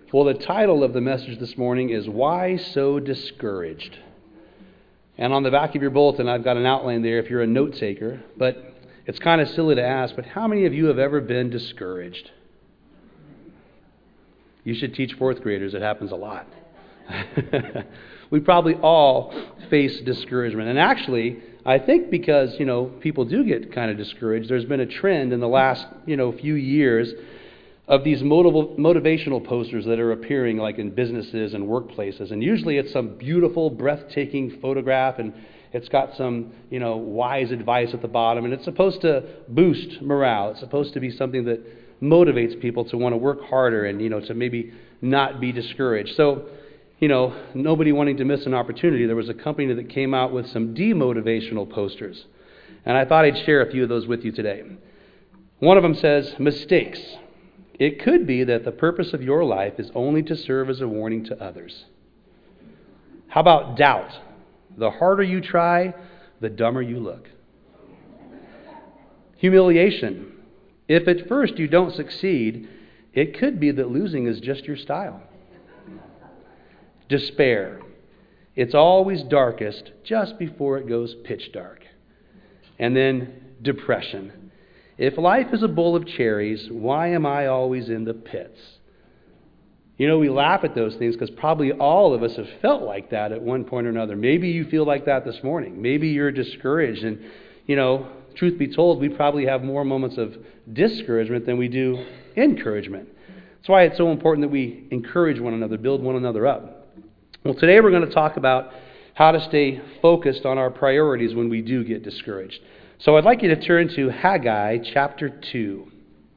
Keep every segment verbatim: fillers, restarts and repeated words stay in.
Well, the title of the message this morning is Why So Discouraged? And on the back of your bulletin, I've got an outline there if you're a note taker. But it's kind of silly to ask, but how many of you have ever been discouraged? You should teach fourth graders. It happens a lot. We probably all face discouragement. And actually, I think because, you know, people do get kind of discouraged, there's been a trend in the last, you know, few years of these motiv- motivational posters that are appearing like in businesses and workplaces. And usually it's some beautiful, breathtaking photograph, and it's got some, you know, wise advice at the bottom. And it's supposed to boost morale. It's supposed to be something that motivates people to want to work harder and, you know, to maybe not be discouraged. So, you know, nobody wanting to miss an opportunity, there was a company that came out with some demotivational posters. And I thought I'd share a few of those with you today. One of them says, mistakes. It could be that the purpose of your life is only to serve as a warning to others. How about doubt? The harder you try, the dumber you look. Humiliation. If at first you don't succeed, it could be that losing is just your style. Despair. It's always darkest just before it goes pitch dark. And then depression. If life is a bowl of cherries, why am I always in the pits? You know, we laugh at those things because probably all of us have felt like that at one point or another. Maybe you feel like that this morning. Maybe you're discouraged. And, you know, truth be told, we probably have more moments of discouragement than we do encouragement. That's why it's so important that we encourage one another, build one another up. Well, today we're going to talk about how to stay focused on our priorities when we do get discouraged. So I'd like you to turn to Haggai chapter two.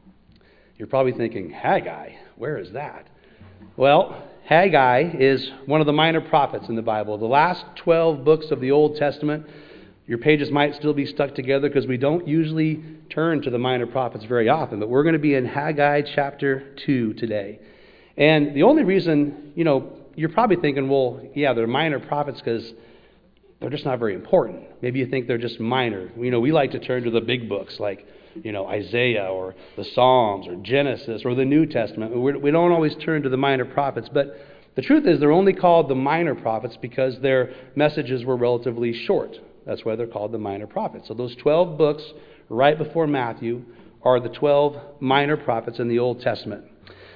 You're probably thinking, Haggai, where is that? Well, Haggai is one of the minor prophets in the Bible. The last twelve books of the Old Testament, your pages might still be stuck together because we don't usually turn to the minor prophets very often, but we're going to be in Haggai chapter two today. And the only reason, you know, you're probably thinking, well, yeah, they're minor prophets because they're just not very important. Maybe you think they're just minor. You know, we like to turn to the big books like, you know, Isaiah or the Psalms or Genesis or the New Testament. We're, we don't always turn to the minor prophets. But the truth is they're only called the minor prophets because their messages were relatively short. That's why they're called the minor prophets. So those twelve books right before Matthew are the twelve minor prophets in the Old Testament.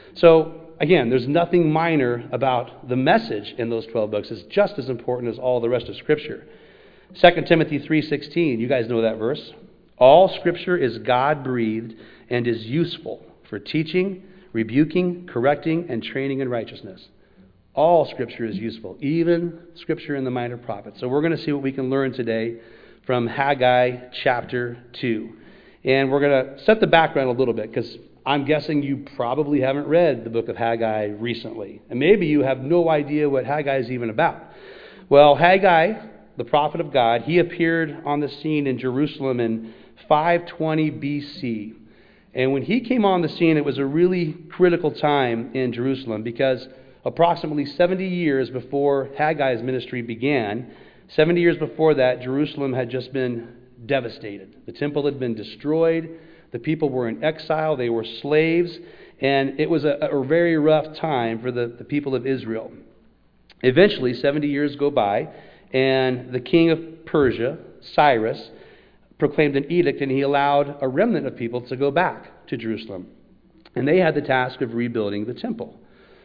So again, there's nothing minor about the message in those twelve books. It's just as important as all the rest of Scripture. Second Timothy three sixteen, you guys know that verse. All Scripture is God-breathed and is useful for teaching, rebuking, correcting, and training in righteousness. All Scripture is useful, even Scripture in the minor prophets. So we're going to see what we can learn today from Haggai chapter two. And we're going to set the background a little bit because I'm guessing you probably haven't read the book of Haggai recently. And maybe you have no idea what Haggai is even about. Well, Haggai, the prophet of God, he appeared on the scene in Jerusalem in five twenty B C. And when he came on the scene, it was a really critical time in Jerusalem because approximately seventy years before Haggai's ministry began, seventy years before that, Jerusalem had just been devastated. The temple had been destroyed. The people were in exile. They were slaves. And it was a, a very rough time for the, the people of Israel. Eventually, seventy years go by, and the king of Persia, Cyrus, proclaimed an edict, and he allowed a remnant of people to go back to Jerusalem. And they had the task of rebuilding the temple.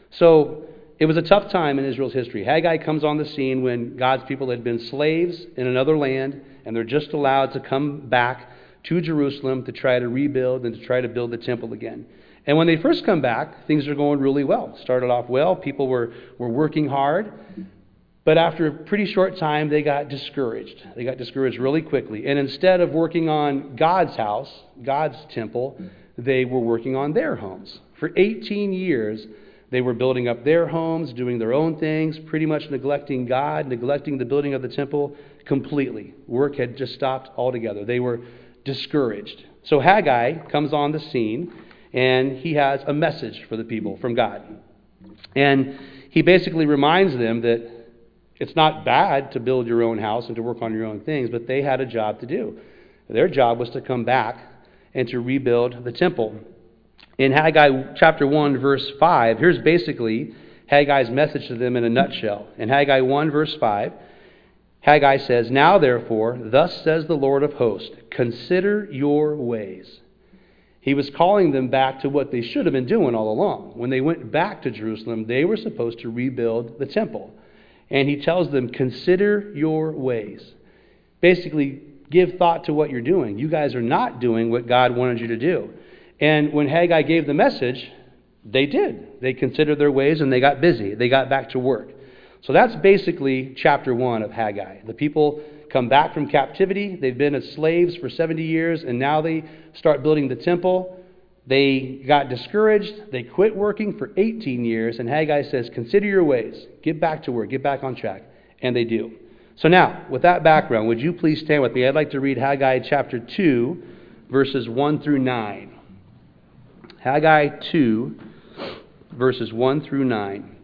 So it was a tough time in Israel's history. Haggai comes on the scene when God's people had been slaves in another land, and they're just allowed to come back to Jerusalem to try to rebuild and to try to build the temple again. And when they first come back, things are going really well. Started off well. People were, were working hard. But after a pretty short time, they got discouraged. They got discouraged really quickly. And instead of working on God's house, God's temple, they were working on their homes. For eighteen years, they were building up their homes, doing their own things, pretty much neglecting God, neglecting the building of the temple completely. Work had just stopped altogether. They were discouraged. So Haggai comes on the scene, and he has a message for the people from God. And he basically reminds them that it's not bad to build your own house and to work on your own things, but they had a job to do. Their job was to come back and to rebuild the temple. In Haggai chapter one, verse five, here's basically Haggai's message to them in a nutshell. In Haggai one, verse five, Haggai says, "Now therefore, thus says the Lord of hosts, consider your ways." He was calling them back to what they should have been doing all along. When they went back to Jerusalem, they were supposed to rebuild the temple. And he tells them, consider your ways. Basically, give thought to what you're doing. You guys are not doing what God wanted you to do. And when Haggai gave the message, they did. They considered their ways and they got busy. They got back to work. So that's basically chapter one of Haggai. The people come back from captivity. They've been as slaves for seventy years, and now they start building the temple. They got discouraged. They quit working for eighteen years, and Haggai says, consider your ways. Get back to work. Get back on track. And they do. So now, with that background, would you please stand with me? I'd like to read Haggai chapter two, verses one through nine. Haggai two, verses one through nine.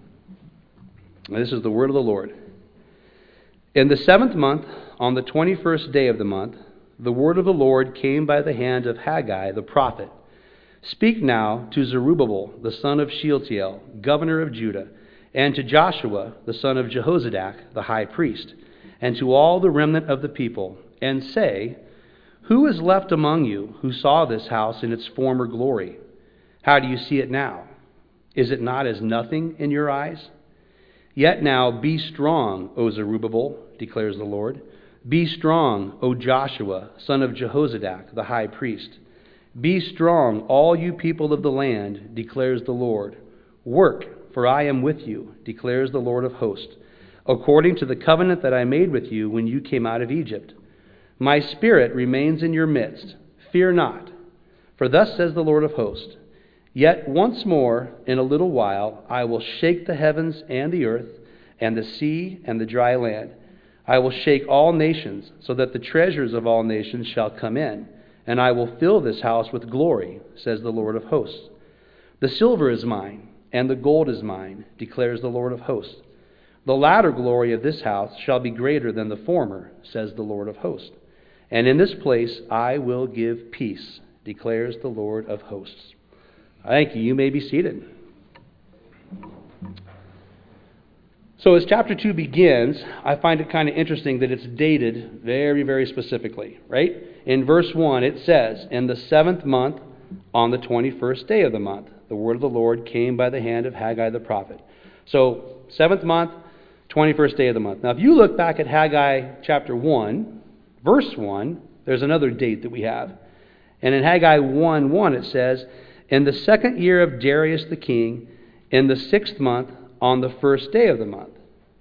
And this is the word of the Lord. In the seventh month, on the twenty-first day of the month, the word of the Lord came by the hand of Haggai the prophet. Speak now to Zerubbabel, the son of Shealtiel, governor of Judah, and to Joshua, the son of Jehozadak, the high priest, and to all the remnant of the people, and say, who is left among you who saw this house in its former glory? How do you see it now? Is it not as nothing in your eyes? Yet now be strong, O Zerubbabel, declares the Lord. Be strong, O Joshua, son of Jehozadak, the high priest. Be strong, all you people of the land, declares the Lord. Work, for I am with you, declares the Lord of hosts, according to the covenant that I made with you when you came out of Egypt. My spirit remains in your midst. Fear not, for thus says the Lord of hosts, yet once more, in a little while, I will shake the heavens and the earth, and the sea and the dry land. I will shake all nations, so that the treasures of all nations shall come in, and I will fill this house with glory, says the Lord of hosts. The silver is mine, and the gold is mine, declares the Lord of hosts. The latter glory of this house shall be greater than the former, says the Lord of hosts. And in this place I will give peace, declares the Lord of hosts. Thank you. You may be seated. So as chapter two begins, I find it kind of interesting that it's dated very, very specifically, right? In verse one, it says, in the seventh month, on the twenty-first day of the month, the word of the Lord came by the hand of Haggai the prophet. So, seventh month, twenty-first day of the month. Now, if you look back at Haggai chapter one, verse one, there's another date that we have. And in Haggai one one, it says, in the second year of Darius the king, in the sixth month, on the first day of the month.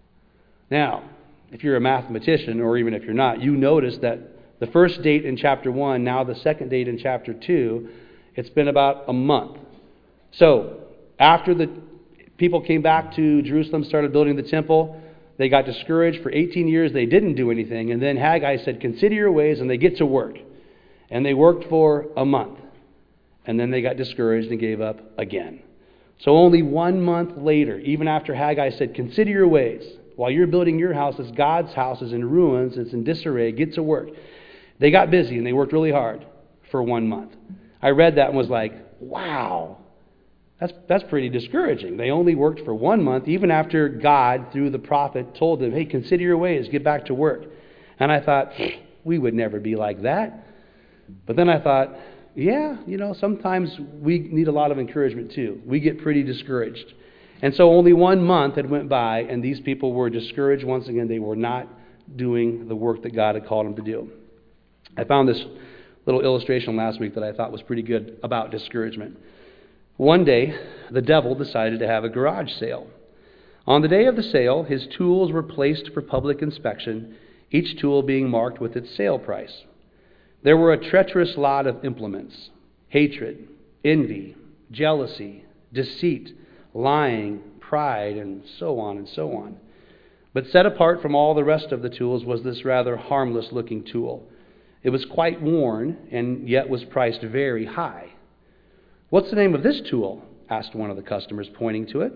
Now, if you're a mathematician, or even if you're not, you notice that the first date in chapter one, now the second date in chapter two, it's been about a month. So, after the people came back to Jerusalem, started building the temple, they got discouraged for eighteen years, they didn't do anything, and then Haggai said, consider your ways, and they get to work. And they worked for a month. And then they got discouraged and gave up again. So only one month later, even after Haggai said, consider your ways, while you're building your house, as God's house is in ruins, it's in disarray, get to work. They got busy and they worked really hard for one month. I read that and was like, wow, that's, that's pretty discouraging. They only worked for one month, even after God, through the prophet, told them, hey, consider your ways, get back to work. And I thought, we would never be like that. But then I thought, yeah, you know, sometimes we need a lot of encouragement too. We get pretty discouraged. And so only one month had went by, and these people were discouraged once again. They were not doing the work that God had called them to do. I found this little illustration last week that I thought was pretty good about discouragement. One day, the devil decided to have a garage sale. On the day of the sale, his tools were placed for public inspection, each tool being marked with its sale price. There were a treacherous lot of implements: hatred, envy, jealousy, deceit, lying, pride, and so on and so on. But set apart from all the rest of the tools was this rather harmless-looking tool. It was quite worn, and yet was priced very high. What's the name of this tool? Asked one of the customers, pointing to it.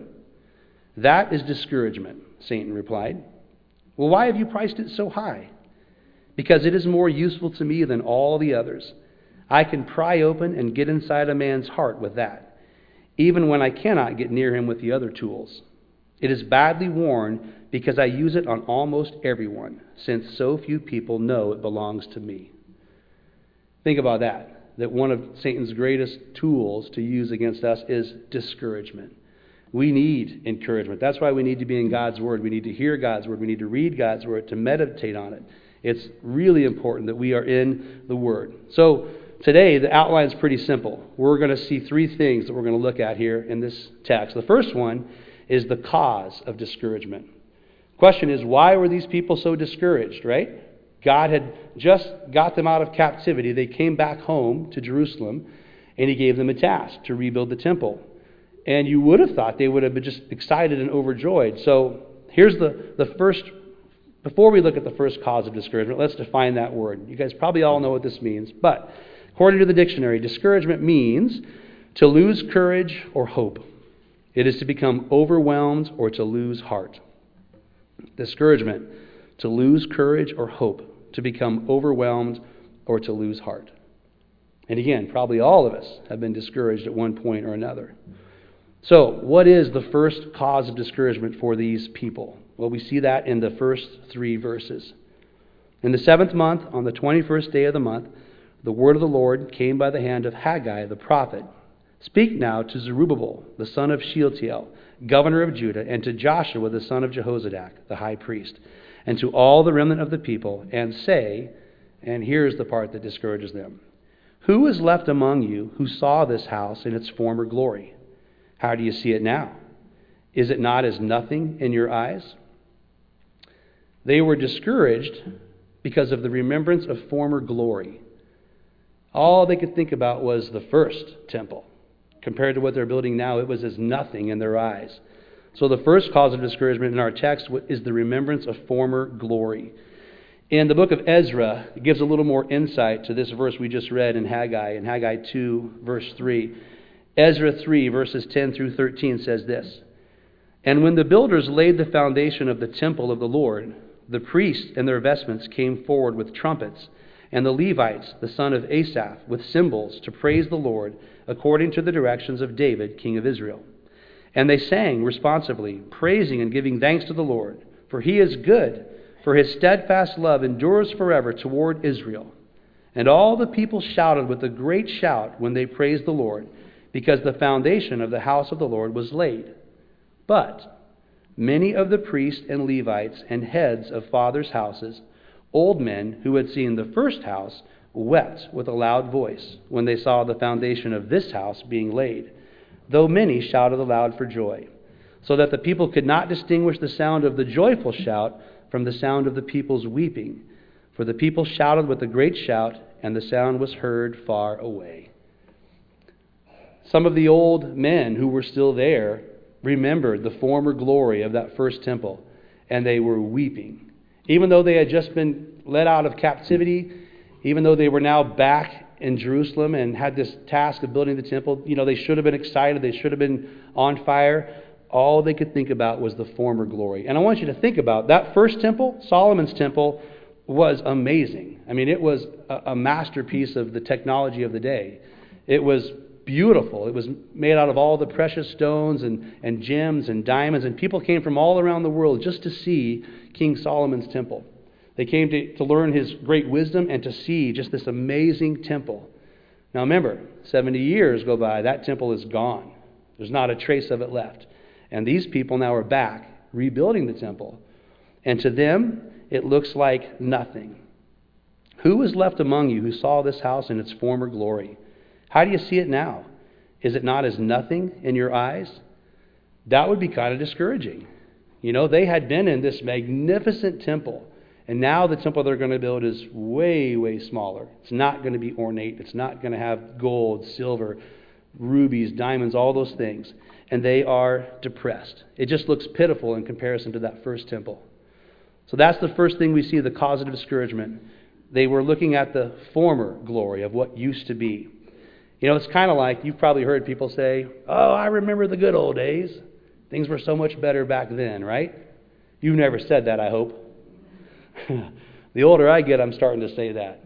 That is discouragement, Satan replied. Well, why have you priced it so high? Because it is more useful to me than all the others. I can pry open and get inside a man's heart with that, even when I cannot get near him with the other tools. It is badly worn because I use it on almost everyone, since so few people know it belongs to me. Think about that, that one of Satan's greatest tools to use against us is discouragement. We need encouragement. That's why we need to be in God's Word. We need to hear God's Word. We need to read God's Word, to meditate on it. It's really important that we are in the Word. So today, the outline is pretty simple. We're going to see three things that we're going to look at here in this text. The first one is the cause of discouragement. The question is, why were these people so discouraged, right? God had just got them out of captivity. They came back home to Jerusalem, and He gave them a task to rebuild the temple. And you would have thought they would have been just excited and overjoyed. So here's the, the first, before we look at the first cause of discouragement, let's define that word. You guys probably all know what this means. But according to the dictionary, discouragement means to lose courage or hope. It is to become overwhelmed or to lose heart. Discouragement, to lose courage or hope, to become overwhelmed or to lose heart. And again, probably all of us have been discouraged at one point or another. So, what is the first cause of discouragement for these people? Well, we see that in the first three verses. In the seventh month, on the twenty-first day of the month, the word of the Lord came by the hand of Haggai the prophet. Speak now to Zerubbabel, the son of Shealtiel, governor of Judah, and to Joshua, the son of Jehozadak, the high priest, and to all the remnant of the people, and say, and here's the part that discourages them, who is left among you who saw this house in its former glory? How do you see it now? Is it not as nothing in your eyes? They were discouraged because of the remembrance of former glory. All they could think about was the first temple. Compared to what they're building now, it was as nothing in their eyes. So the first cause of discouragement in our text is the remembrance of former glory. In the book of Ezra, it gives a little more insight to this verse we just read in Haggai, in Haggai two, verse three. Ezra three, verses ten through thirteen says this, And when the builders laid the foundation of the temple of the Lord, the priests in their vestments came forward with trumpets, and the Levites, the son of Asaph, with cymbals, to praise the Lord, according to the directions of David, king of Israel. And they sang responsively, praising and giving thanks to the Lord, for He is good, for His steadfast love endures forever toward Israel. And all the people shouted with a great shout when they praised the Lord, because the foundation of the house of the Lord was laid. But many of the priests and Levites and heads of fathers' houses, old men who had seen the first house, wept with a loud voice when they saw the foundation of this house being laid, though many shouted aloud for joy, so that the people could not distinguish the sound of the joyful shout from the sound of the people's weeping. For the people shouted with a great shout, and the sound was heard far away. Some of the old men who were still there remembered the former glory of that first temple, and they were weeping. Even though they had just been let out of captivity, even though they were now back in Jerusalem and had this task of building the temple, you know, they should have been excited, they should have been on fire. All they could think about was the former glory. And I want you to think about that first temple, Solomon's temple, was amazing. I mean, it was a, a masterpiece of the technology of the day. It was beautiful. It was made out of all the precious stones and, and gems and diamonds, and people came from all around the world just to see King Solomon's temple. They came to, to learn his great wisdom and to see just this amazing temple. Now remember, seventy years go by, that temple is gone. There's not a trace of it left. And these people now are back rebuilding the temple. And to them, it looks like nothing. Who is left among you who saw this house in its former glory? How do you see it now? Is it not as nothing in your eyes? That would be kind of discouraging. You know, they had been in this magnificent temple, and now the temple they're going to build is way, way smaller. It's not going to be ornate. It's not going to have gold, silver, rubies, diamonds, all those things. And they are depressed. It just looks pitiful in comparison to that first temple. So that's the first thing we see, the cause of discouragement. They were looking at the former glory of what used to be. You know, it's kind of like, you've probably heard people say, oh, I remember the good old days. Things were so much better back then, right? You've never said that, I hope. The older I get, I'm starting to say that.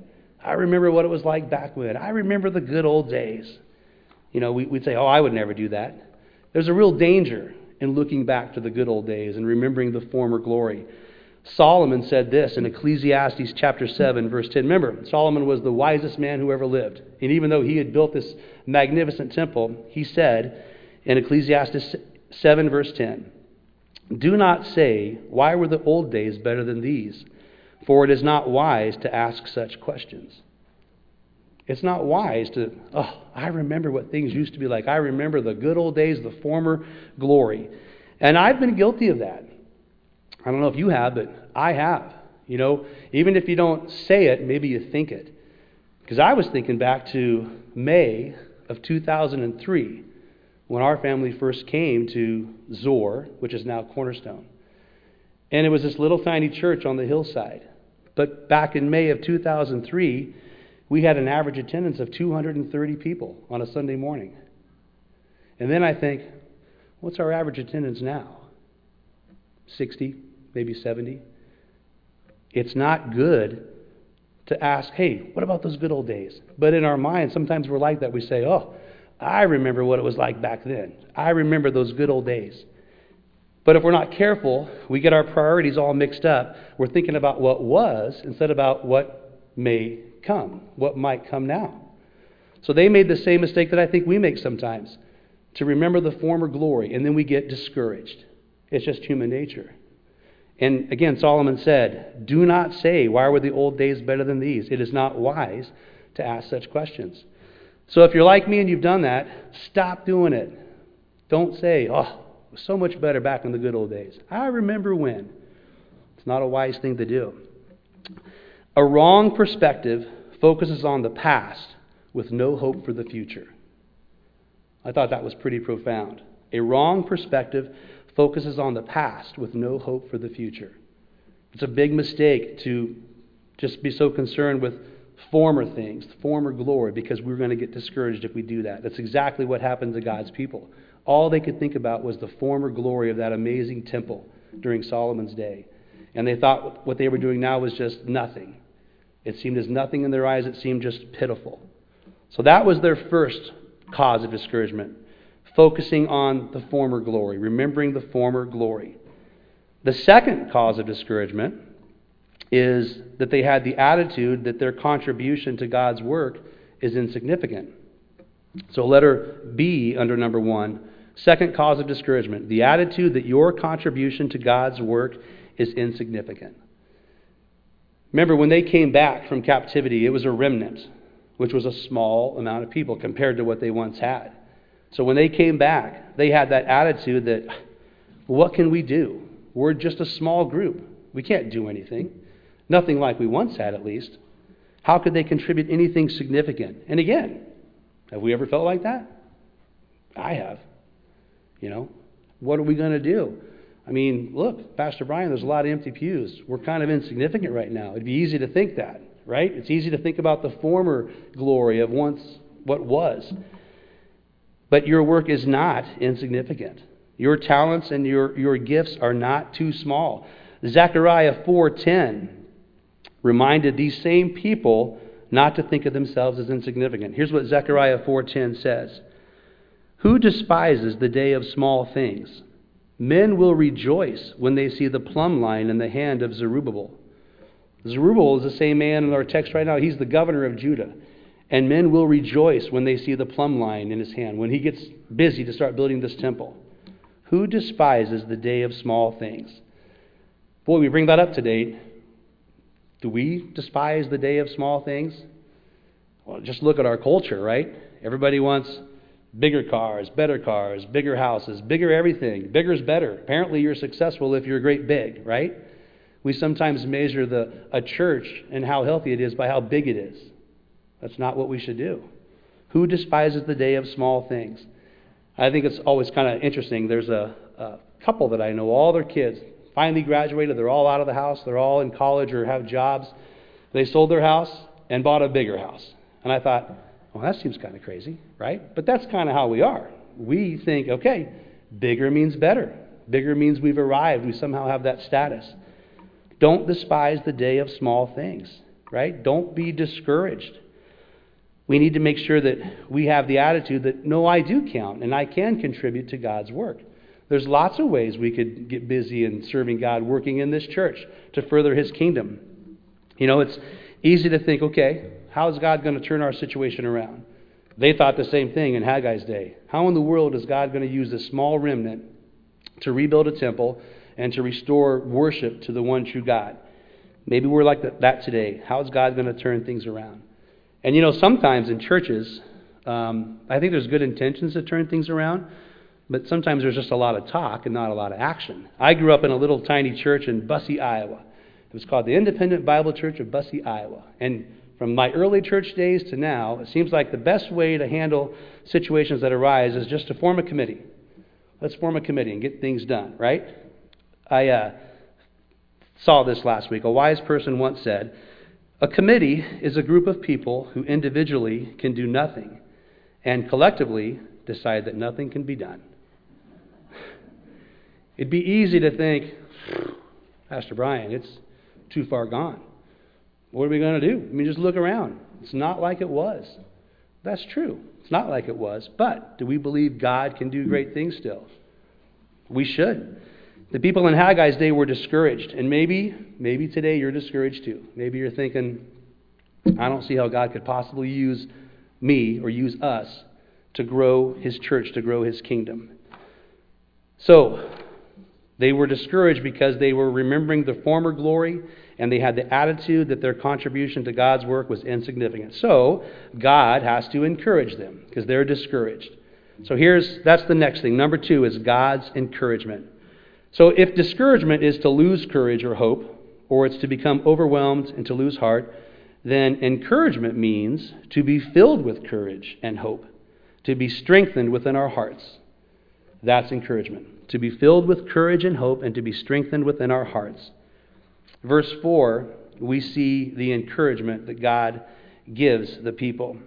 I remember what it was like back when. I remember the good old days. You know, we, we'd say, oh, I would never do that. There's a real danger in looking back to the good old days and remembering the former glory. Solomon said this in Ecclesiastes chapter seven, verse ten. Remember, Solomon was the wisest man who ever lived. And even though he had built this magnificent temple, he said in Ecclesiastes seven, verse ten, do not say, why were the old days better than these? For it is not wise to ask such questions. It's not wise to, oh, I remember what things used to be like. I remember the good old days, the former glory. And I've been guilty of that. I don't know if you have, but I have. You know, even if you don't say it, maybe you think it. Because I was thinking back to May of two thousand three, when our family first came to Zoar, which is now Cornerstone. And it was this little tiny church on the hillside. But back in May of two thousand three, we had an average attendance of two hundred thirty people on a Sunday morning. And then I think, what's our average attendance now? sixty, maybe seventy. It's not good to ask, hey, what about those good old days? But in our minds, sometimes we're like that. We say, oh, I remember what it was like back then. I remember those good old days. But if we're not careful, we get our priorities all mixed up. We're thinking about what was instead about what may come, what might come now. So they made the same mistake that I think we make sometimes, to remember the former glory, and then we get discouraged. It's just human nature. And again, Solomon said, do not say, why were the old days better than these? It is not wise to ask such questions. So if you're like me and you've done that, stop doing it. Don't say, oh, it was so much better back in the good old days. I remember when. It's not a wise thing to do. A wrong perspective focuses on the past with no hope for the future. I thought that was pretty profound. A wrong perspective focuses on the past with no hope for the future. It's a big mistake to just be so concerned with former things, former glory, because we're going to get discouraged if we do that. That's exactly what happened to God's people. All they could think about was the former glory of that amazing temple during Solomon's day. And they thought what they were doing now was just nothing. It seemed as nothing in their eyes. It seemed just pitiful. So that was their first cause of discouragement, focusing on the former glory, remembering the former glory. The second cause of discouragement is that they had the attitude that their contribution to God's work is insignificant. So letter B under number one, second cause of discouragement, the attitude that your contribution to God's work is insignificant. Remember, when they came back from captivity, it was a remnant, which was a small amount of people compared to what they once had. So when they came back, they had that attitude that, what can we do? We're just a small group. We can't do anything. Nothing like we once had, at least. How could they contribute anything significant? And again, have we ever felt like that? I have. You know, what are we going to do? I mean, look, Pastor Brian, there's a lot of empty pews. We're kind of insignificant right now. It'd be easy to think that, right? It's easy to think about the former glory of once what was. But your work is not insignificant. Your talents and your, your gifts are not too small. Zechariah four ten reminded these same people not to think of themselves as insignificant. Here's what Zechariah four ten says. Who despises the day of small things? Men will rejoice when they see the plumb line in the hand of Zerubbabel. Zerubbabel is the same man in our text right now. He's the governor of Judah. And men will rejoice when they see the plumb line in his hand, when he gets busy to start building this temple. Who despises the day of small things? Boy, we bring that up today. Do we despise the day of small things? Well, just look at our culture, right? Everybody wants bigger cars, better cars, bigger houses, bigger everything. Bigger is better. Apparently you're successful if you're great big, right? We sometimes measure the a church and how healthy it is by how big it is. That's not what we should do. Who despises the day of small things? I think it's always kind of interesting. There's a, a couple that I know, all their kids finally graduated. They're all out of the house. They're all in college or have jobs. They sold their house and bought a bigger house. And I thought, well, that seems kind of crazy, right? But that's kind of how we are. We think, okay, bigger means better. Bigger means we've arrived. We somehow have that status. Don't despise the day of small things. right? Don't be discouraged. We need to make sure that we have the attitude that, no, I do count, and I can contribute to God's work. There's lots of ways we could get busy in serving God, working in this church to further His kingdom. You know, it's easy to think, okay, how is God going to turn our situation around? They thought the same thing in Haggai's day. How in the world is God going to use this small remnant to rebuild a temple and to restore worship to the one true God? Maybe we're like that today. How is God going to turn things around? And you know, sometimes in churches, um, I think there's good intentions to turn things around, but sometimes there's just a lot of talk and not a lot of action. I grew up in a little tiny church in Bussey, Iowa. It was called the Independent Bible Church of Bussey, Iowa. And from my early church days to now, it seems like the best way to handle situations that arise is just to form a committee. Let's form a committee and get things done, right? I uh, saw this last week. A wise person once said, "A committee is a group of people who individually can do nothing and collectively decide that nothing can be done." It'd be easy to think, Pastor Brian, it's too far gone. What are we going to do? I mean, just look around. It's not like it was. That's true. It's not like it was. But do we believe God can do great things still? We should. The people in Haggai's day were discouraged. And maybe, maybe today you're discouraged too. Maybe you're thinking, I don't see how God could possibly use me or use us to grow His church, to grow His kingdom. So, they were discouraged because they were remembering the former glory, and they had the attitude that their contribution to God's work was insignificant. So, God has to encourage them because they're discouraged. So here's, that's the next thing. Number two is God's encouragement. So if discouragement is to lose courage or hope, or it's to become overwhelmed and to lose heart, then encouragement means to be filled with courage and hope, to be strengthened within our hearts. That's encouragement. To be filled with courage and hope and to be strengthened within our hearts. Verse four, we see the encouragement that God gives the people.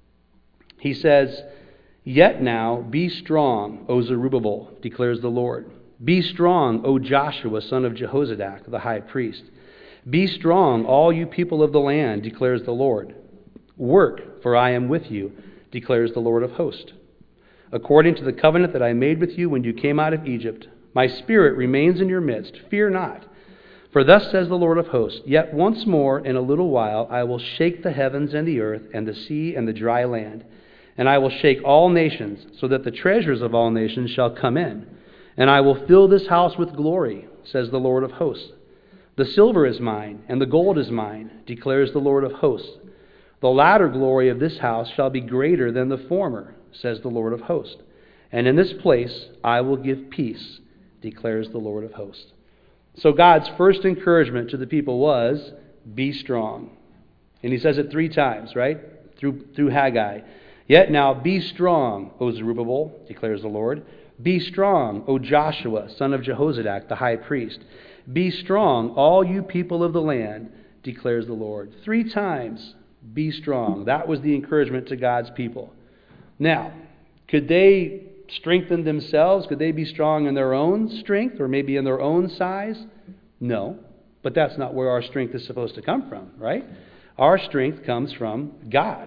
He says, "Yet now be strong, O Zerubbabel, declares the Lord. Be strong, O Joshua, son of Jehozadak, the high priest. Be strong, all you people of the land, declares the Lord. Work, for I am with you, declares the Lord of hosts. According to the covenant that I made with you when you came out of Egypt, my spirit remains in your midst. Fear not. For thus says the Lord of hosts, yet once more in a little while I will shake the heavens and the earth and the sea and the dry land. And I will shake all nations, so that the treasures of all nations shall come in. And I will fill this house with glory, says the Lord of hosts. The silver is mine, and the gold is mine, declares the Lord of hosts. The latter glory of this house shall be greater than the former, says the Lord of hosts. And in this place I will give peace, declares the Lord of hosts." So God's first encouragement to the people was, be strong. And He says it three times, right? Through, through Haggai. "Yet now be strong, O Zerubbabel, declares the Lord. Be strong, O Joshua, son of Jehozadak, the high priest. Be strong, all you people of the land, declares the Lord." Three times, be strong. That was the encouragement to God's people. Now, could they strengthen themselves? Could they be strong in their own strength or maybe in their own size? No, but that's not where our strength is supposed to come from, right? Our strength comes from God.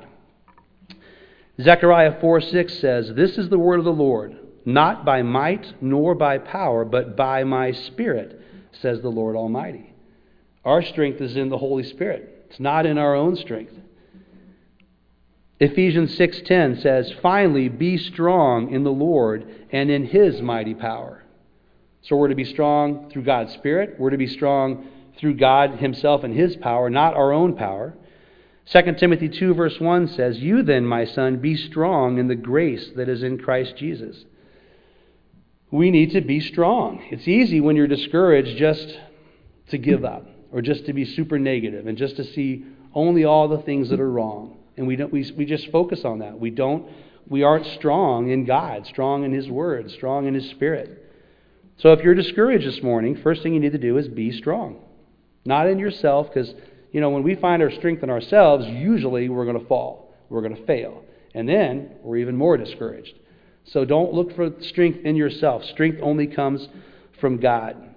Zechariah four six says, "This is the word of the Lord, not by might nor by power, but by my Spirit, says the Lord Almighty." Our strength is in the Holy Spirit. It's not in our own strength. Ephesians six ten says, "Finally, be strong in the Lord and in His mighty power." So we're to be strong through God's Spirit. We're to be strong through God Himself and His power, not our own power. Second Timothy two verse one says, "You then, my son, be strong in the grace that is in Christ Jesus." We need to be strong. It's easy when you're discouraged just to give up or just to be super negative and just to see only all the things that are wrong. And we don't we we just focus on that. We don't we aren't strong in God, strong in His Word, strong in His Spirit. So if you're discouraged this morning, first thing you need to do is be strong. Not in yourself, because you know when we find our strength in ourselves, usually we're going to fall. We're going to fail. And then we're even more discouraged. So don't look for strength in yourself. Strength only comes from God.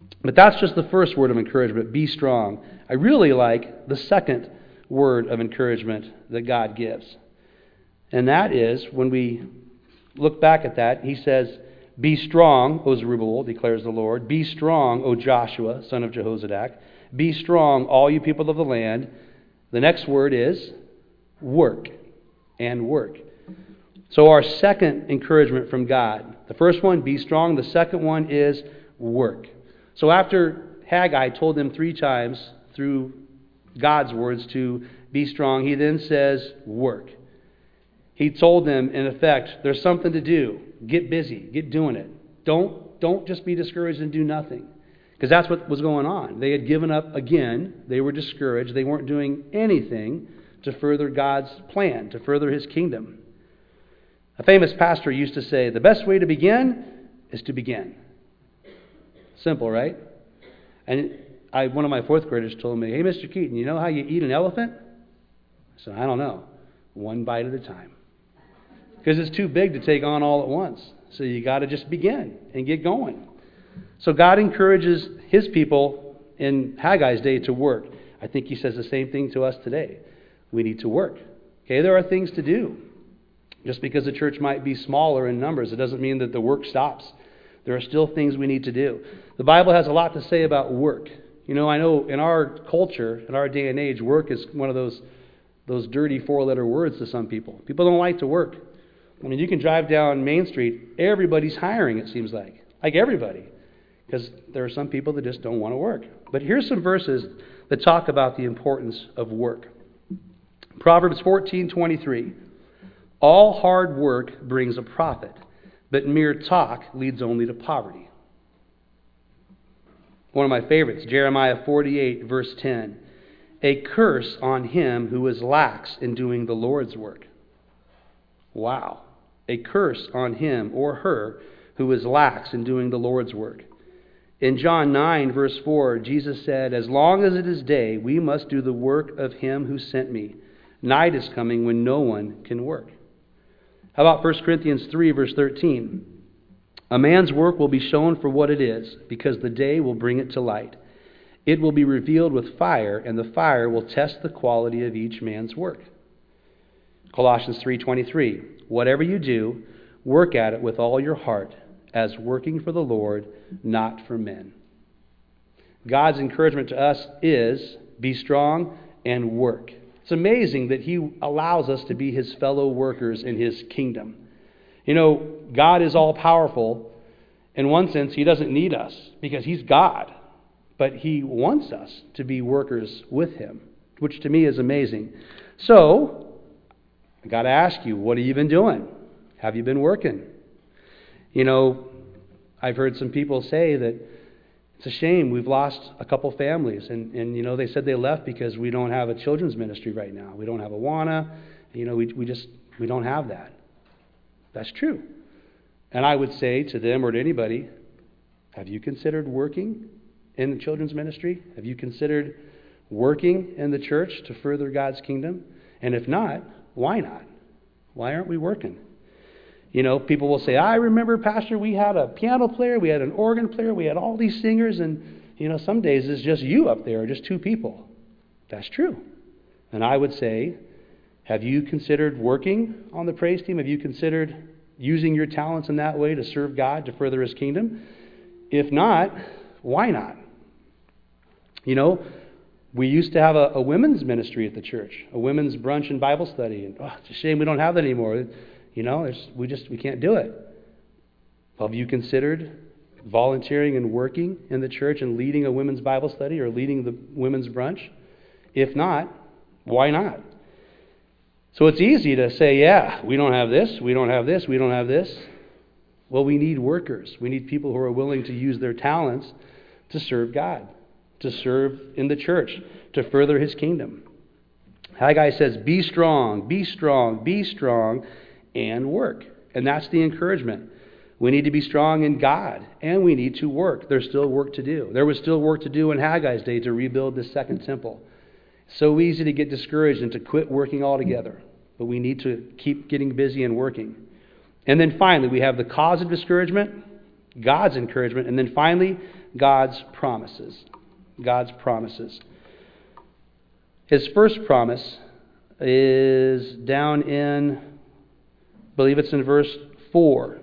But that's just the first word of encouragement, be strong. I really like the second word of encouragement that God gives. And that is, when we look back at that, he says, be strong, O Zerubbabel, declares the Lord. Be strong, O Joshua, son of Jehozadak. Be strong, all you people of the land. The next word is work and work. So our second encouragement from God. The first one, be strong. The second one is work. So after Haggai told them three times through God's words to be strong, he then says work. He told them, in effect, there's something to do. Get busy. Get doing it. Don't, don't just be discouraged and do nothing. Because that's what was going on. They had given up again. They were discouraged. They weren't doing anything to further God's plan, to further His kingdom. A famous pastor used to say, the best way to begin is to begin. Simple, right? And I, one of my fourth graders told me, hey, Mister Keaton, you know how you eat an elephant? I said, I don't know. One bite at a time. Because it's too big to take on all at once. So you got to just begin and get going. So God encourages His people in Haggai's day to work. I think He says the same thing to us today. We need to work. Okay, there are things to do. Just because the church might be smaller in numbers, it doesn't mean that the work stops. There are still things we need to do. The Bible has a lot to say about work. You know, I know in our culture, in our day and age, work is one of those those dirty four-letter words to some people. People don't like to work. I mean, you can drive down Main Street, everybody's hiring, it seems like. Like everybody. Because there are some people that just don't want to work. But here's some verses that talk about the importance of work. Proverbs fourteen twenty-three. All hard work brings a profit, but mere talk leads only to poverty. One of my favorites, Jeremiah forty-eight, verse ten. A curse on him who is lax in doing the Lord's work. Wow. A curse on him or her who is lax in doing the Lord's work. In John nine, verse four, Jesus said, as long as it is day, we must do the work of him who sent me. Night is coming when no one can work. How about First Corinthians three, verse thirteen? A man's work will be shown for what it is, because the day will bring it to light. It will be revealed with fire, and the fire will test the quality of each man's work. Colossians three twenty-three. Whatever you do, work at it with all your heart, as working for the Lord, not for men. God's encouragement to us is, be strong and work. It's amazing that He allows us to be His fellow workers in His kingdom. You know, God is all-powerful. In one sense, He doesn't need us because He's God. But He wants us to be workers with Him, which to me is amazing. So, I got to ask you, what have you been doing? Have you been working? You know, I've heard some people say that it's a shame we've lost a couple families. And, and you know, they said they left because we don't have a children's ministry right now. We don't have a Awana. You know, we, we just, we don't have that. That's true. And I would say to them or to anybody, have you considered working in the children's ministry? Have you considered working in the church to further God's kingdom? And if not, why not? Why aren't we working? You know, people will say, I remember, Pastor, we had a piano player, we had an organ player, we had all these singers, and, you know, some days it's just you up there, or just two people. That's true. And I would say, have you considered working on the praise team? Have you considered using your talents in that way to serve God, to further His kingdom? If not, why not? You know, we used to have a, a women's ministry at the church, a women's brunch and Bible study. And oh, it's a shame we don't have that anymore. You know, there's, we just we can't do it. Have you considered volunteering and working in the church and leading a women's Bible study or leading the women's brunch? If not, why not? So it's easy to say, yeah, we don't have this, we don't have this, we don't have this. Well, we need workers. We need people who are willing to use their talents to serve God, to serve in the church, to further His kingdom. Haggai says, be strong, be strong, be strong, and work. And that's the encouragement. We need to be strong in God, and we need to work. There's still work to do. There was still work to do in Haggai's day to rebuild the second temple. So easy to get discouraged and to quit working altogether. But we need to keep getting busy and working. And then finally, we have the cause of discouragement, God's encouragement, and then finally, God's promises. God's promises. His first promise is down in, I believe it's in verse four.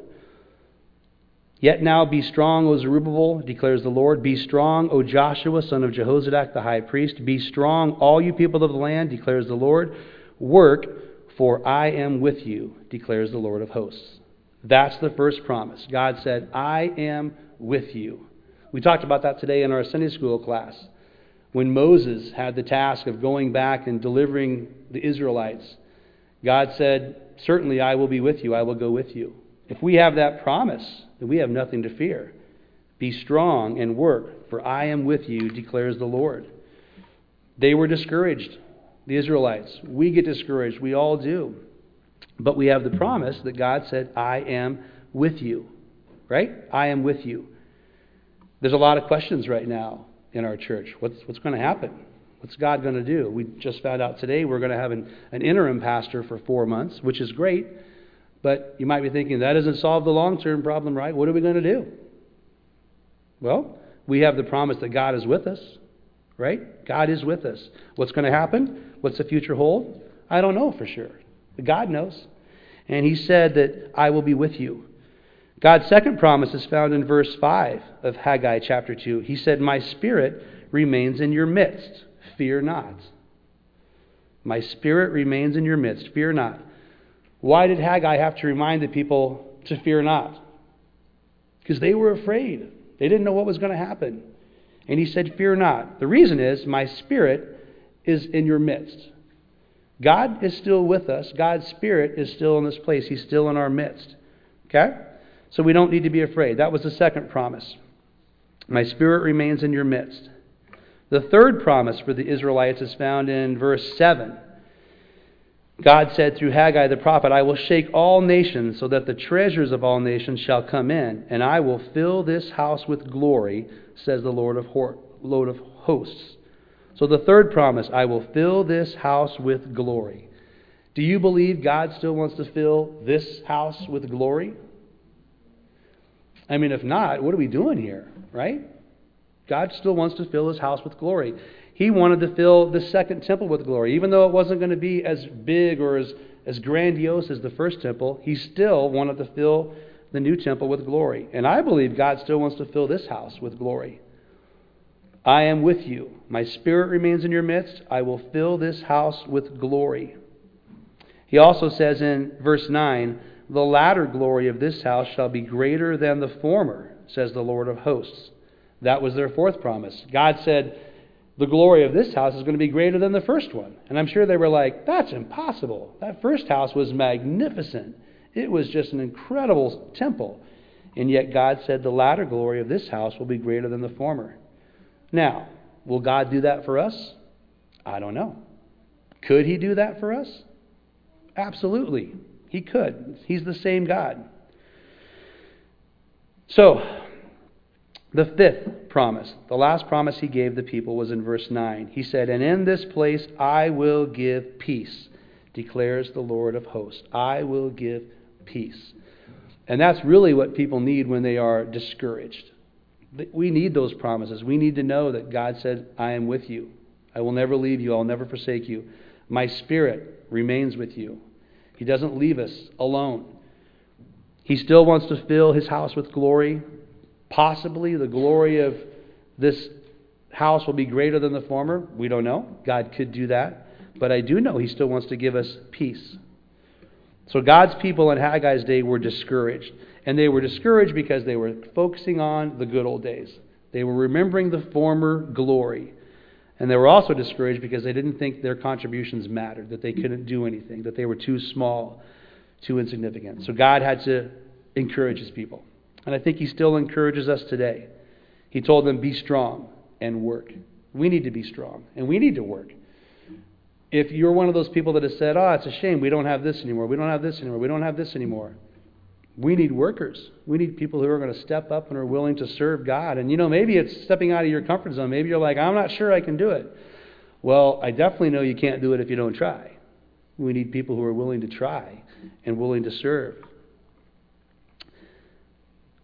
Yet now be strong, O Zerubbabel, declares the Lord. Be strong, O Joshua, son of Jehozadak, the high priest. Be strong, all you people of the land, declares the Lord. Work, for I am with you, declares the Lord of hosts. That's the first promise. God said, I am with you. We talked about that today in our Sunday school class. When Moses had the task of going back and delivering the Israelites, God said, certainly I will be with you. I will go with you. If we have that promise, then we have nothing to fear. Be strong and work, for I am with you, declares the Lord. They were discouraged, the Israelites. We get discouraged. We all do. But we have the promise that God said, I am with you. Right? I am with you. There's a lot of questions right now in our church. What's, what's going to happen? What's God going to do? We just found out today we're going to have an, an interim pastor for four months, which is great. But you might be thinking, that doesn't solve the long-term problem, right? What are we going to do? Well, we have the promise that God is with us, right? God is with us. What's going to happen? What's the future hold? I don't know for sure. But God knows. And He said that I will be with you. God's second promise is found in verse five of Haggai chapter two. He said, my spirit remains in your midst. Fear not. My spirit remains in your midst. Fear not. Why did Haggai have to remind the people to fear not? Because they were afraid. They didn't know what was going to happen. And he said, fear not. The reason is, my spirit is in your midst. God is still with us. God's spirit is still in this place. He's still in our midst. Okay? So we don't need to be afraid. That was the second promise. My spirit remains in your midst. The third promise for the Israelites is found in verse seven. God said through Haggai the prophet, I will shake all nations so that the treasures of all nations shall come in, and I will fill this house with glory, says the Lord of, Ho- Lord of hosts. So the third promise, I will fill this house with glory. Do you believe God still wants to fill this house with glory? I mean, if not, what are we doing here, right? God still wants to fill His house with glory. He wanted to fill the second temple with glory. Even though it wasn't going to be as big or as, as grandiose as the first temple, He still wanted to fill the new temple with glory. And I believe God still wants to fill this house with glory. I am with you. My spirit remains in your midst. I will fill this house with glory. He also says in verse nine, the latter glory of this house shall be greater than the former, says the Lord of hosts. That was their fourth promise. God said, the glory of this house is going to be greater than the first one. And I'm sure they were like, that's impossible. That first house was magnificent. It was just an incredible temple. And yet God said the latter glory of this house will be greater than the former. Now, will God do that for us? I don't know. Could He do that for us? Absolutely. He could. He's the same God. So, the fifth promise, the last promise He gave the people was in verse nine. He said, and in this place I will give peace, declares the Lord of hosts. I will give peace. And that's really what people need when they are discouraged. We need those promises. We need to know that God said, I am with you. I will never leave you. I will never forsake you. My spirit remains with you. He doesn't leave us alone. He still wants to fill His house with glory. Possibly the glory of this house will be greater than the former. We don't know. God could do that. But I do know He still wants to give us peace. So God's people in Haggai's day were discouraged. And they were discouraged because they were focusing on the good old days. They were remembering the former glory. And they were also discouraged because they didn't think their contributions mattered, that they couldn't do anything, that they were too small, too insignificant. So God had to encourage His people. And I think He still encourages us today. He told them, be strong and work. We need to be strong and we need to work. If you're one of those people that has said, oh, it's a shame we don't have this anymore, we don't have this anymore, we don't have this anymore. We need workers. We need people who are going to step up and are willing to serve God. And you know, maybe it's stepping out of your comfort zone. Maybe you're like, I'm not sure I can do it. Well, I definitely know you can't do it if you don't try. We need people who are willing to try and willing to serve.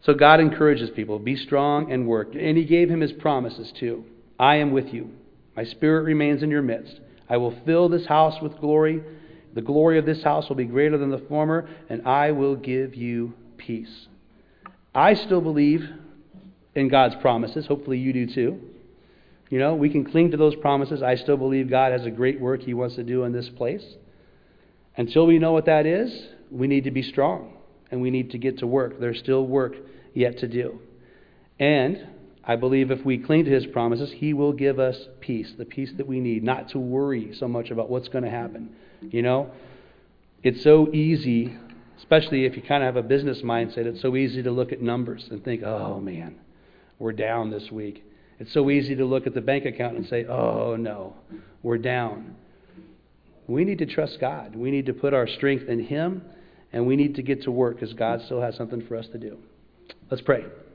So God encourages people, be strong and work. And he gave him his promises too. I am with you. My spirit remains in your midst. I will fill this house with glory. The glory of this house will be greater than the former, and I will give you peace. I still believe in God's promises. Hopefully you do too. You know, we can cling to those promises. I still believe God has a great work he wants to do in this place. Until we know what that is, we need to be strong, and we need to get to work. There's still work yet to do. And I believe if we cling to his promises, he will give us peace, the peace that we need, not to worry so much about what's going to happen. You know, it's so easy, especially if you kind of have a business mindset, it's so easy to look at numbers and think, oh man, we're down this week. It's so easy to look at the bank account and say, oh no, we're down. We need to trust God. We need to put our strength in him, and we need to get to work because God still has something for us to do. Let's pray.